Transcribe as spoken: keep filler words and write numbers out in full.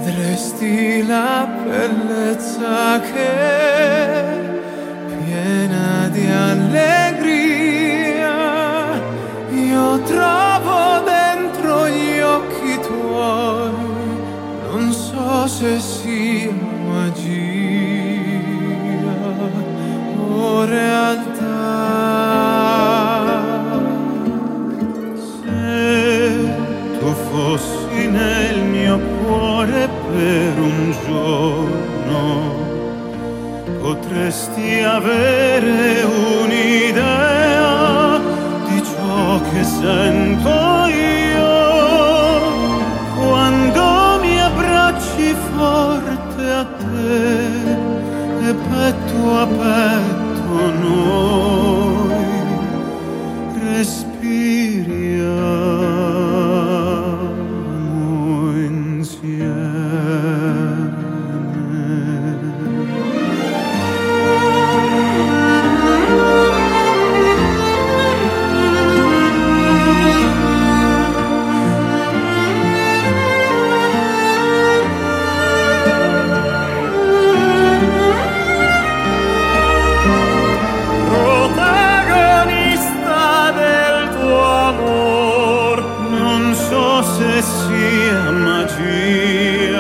vedresti la bellezza che piena di allegria io trovo dentro gli occhi tuoi, non so se sia magia o realtà. Se tu fossi nel mio cuore per un giorno, potresti avere un'idea di ciò che sento io quando mi abbracci forte a te e petto a petto noi respiriamo insieme. Se sia magia